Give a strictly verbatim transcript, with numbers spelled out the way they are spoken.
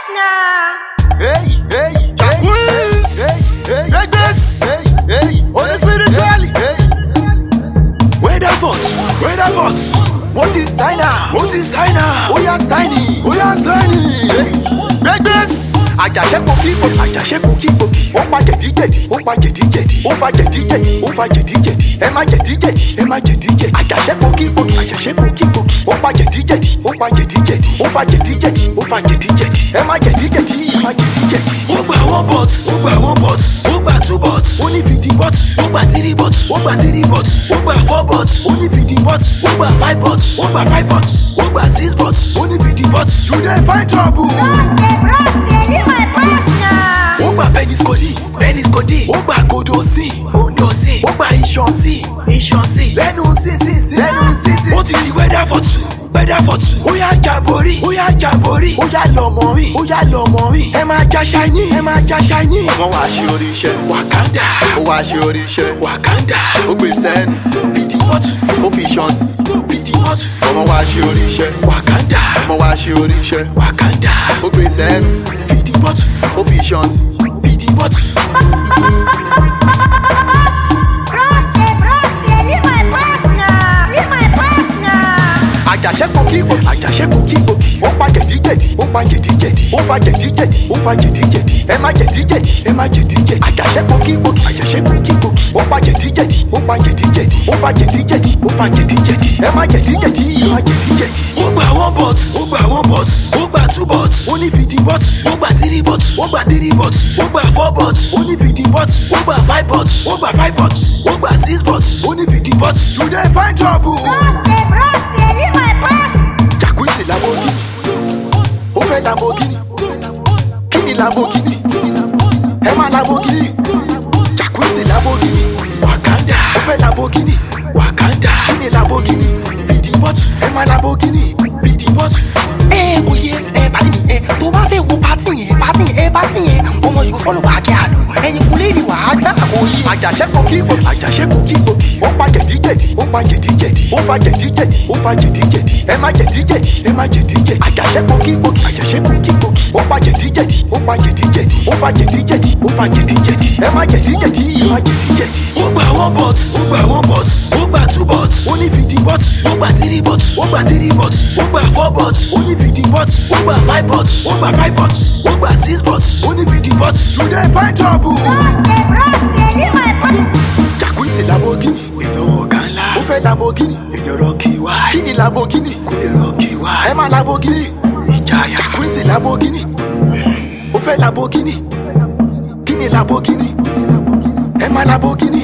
partner. Hey, hey, hey, hey, hey, like this. Hey, hey, Holy Spirit, Charlie. Hey, where that vote? Where that vote? What is signer? What is signer? Oh yeah, signing. Oh yeah, signing. Hey, like this. Àjàṣẹ́ pòkì pòkì, àjàṣẹ́ pòkì pòkì. Ó pa jẹ̀díjẹ̀dí, ó pa jẹ̀díjẹ̀dí. Ó fa jẹ̀díjẹ̀dí, ó fa jẹ̀díjẹ̀dí. Ẹ má jẹ̀díjẹ̀dí, ẹ má jẹ̀díjẹ̀dí. Àjàṣẹ́ pòkì pòkì, àjàṣẹ́ pòkì pòkì. Ó pa jẹ̀díjẹ̀dí, ó pa jẹ̀díjẹ̀dí. Ó fa jẹ̀díjẹ̀dí, ó fa jẹ̀díjẹ̀dí. Ẹ má jẹ̀díjẹ̀dí, ẹ má jẹ̀díjẹ̀dí. Ó gba one bot, ó gba one bot, ó gba two bot, ó ní fifty bot, ó gba three bot, ó gba three bot, ó gba four bot, ó ní fifty bot, ó gba five bot, ó gba five bot, ó gba six bot, ó ní fifty bot. You dey find trouble. Rose, Rose, you my partner. Ó gba Benny's Cody, Benny's Cody. Ó gba Godo sí, Godo sí. Ó gba Iṣan sí, Iṣan sí. Lẹ́nu sí sí sí, lẹ́nu sí sí. Ó ti di weather for two, weather for two. Ó yá jàborí, ó yá jàborí. Ó yá lọ́mọ mi, ó yá lọ́mọ mi. Ẹ máa já ṣáínì, ẹ máa já ṣáínì. Ọmọ wa ṣe oríṣẹ́ Wakanda. Ó wá ṣe oríṣẹ́ Wakanda. Ó gbé sẹ́nu, fìdí bọ́tù. Ó fi ṣan sí, fìdí bọ́tù. Ọmọ wa ṣe oríṣẹ́ Wakanda. Ọmọ wa ṣe oríṣẹ́ Wakanda. Ó gbé sẹ́nu, fìdí bọ́tù. Ó fi ṣan sí, fìdí bọ́tù. Rose, Rose, you my partner. You my partner. Àjàṣẹ́ pòkì pòkì, àjàṣẹ́ pòkì pòkì. Ó pa jẹ̀díjẹ̀dí, ó pa jẹ̀díjẹ̀dí. Ó fa jẹ̀díjẹ̀dí, ó fa jẹ̀díjẹ̀dí. Ẹ má jẹ̀díjẹ̀dí, ẹ má jẹ̀díjẹ̀dí. Àjàṣẹ́ pòkì pòkì, àjàṣẹ́ pòkì pòkì. Ó pa jẹ̀díjẹ̀dí, ó pa jẹ̀díjẹ̀dí. Ó fa jẹ̀díjẹ̀dí, ó fa jẹ̀díjẹ̀dí. Ẹ má jẹ̀díjẹ̀dí, ẹ má jẹ̀díjẹ̀dí. Ó gba one bot, ó gba one bot, ó gba two bot, ó ní fifty bot, ó gba three bot, ó gba three bot, ó gba four bot, ó ní fifty bot, ó gba five bot, ó gba five bot, ó gba six bot, ó ní fifty bot. You dey find trouble. Rose, Rose, you my partner. Jacuzzi Lamborghini, ó fẹ́ Lamborghini, kí ni Lamborghini? Ẹ má Lamborghini, Jacuzzi Lamborghini, Wakanda, ó fẹ́ Lamborghini, Wakanda, kí ni Lamborghini? Fìdí bọ́tù, ẹ má Lamborghini, fìdí bọ́tù. ẹ kò yẹ ẹ pàdé mi ẹ tó bá fẹ́ wo pati yẹn pati yẹn ẹ pati yẹn ọmọ yòó fọlọ bá kí a lò ẹyin kò lè rí wàá gbà kó yé. Àjàṣẹ́ pòkì pòkì, àjàṣẹ́ pòkì pòkì. Ó pa jẹ̀díjẹ̀dí, ó pa jẹ̀díjẹ̀dí. Ó fa jẹ̀díjẹ̀dí, ó fa jẹ̀díjẹ̀dí. Ẹ má jẹ̀díjẹ̀dí, ẹ má jẹ̀díjẹ̀dí. Àjàṣẹ́ pòkì pòkì, àjàṣẹ́ pòkì pòkì. Ó pa jẹ̀díjẹ̀dí, ó pa jẹ̀díjẹ̀dí. Ó fa jẹ̀díjẹ̀dí, ó fa jẹ̀díjẹ̀dí. Ẹ má jẹ̀díjẹ̀dí, ẹ má jẹ̀díjẹ̀dí. Ó gba one bot, ó gba one bot, ó gba two bot, ó ní fifty bot, ó gba three bot, ó gba three bot, ó gba four bot, ó ní fifty bot, ó gba five bot, ó gba five bot, ó gba six bot, ó ní fifty bot. You dey find trouble. Rose, Rose, you my partner. Jacuzzi Lamborghini, èèyàn ọ̀gá ńlá. Ó fẹ́ Lamborghini, èèyàn rọ̀kì wá. Kí ni Lamborghini? Kò lè rọ̀kì wá. Ẹ má Lamborghini, ìjayà. Jacuzzi Lamborghini, ó fẹ́ Lamborghini, kí ni Lamborghini? Ẹ má Lamborghini.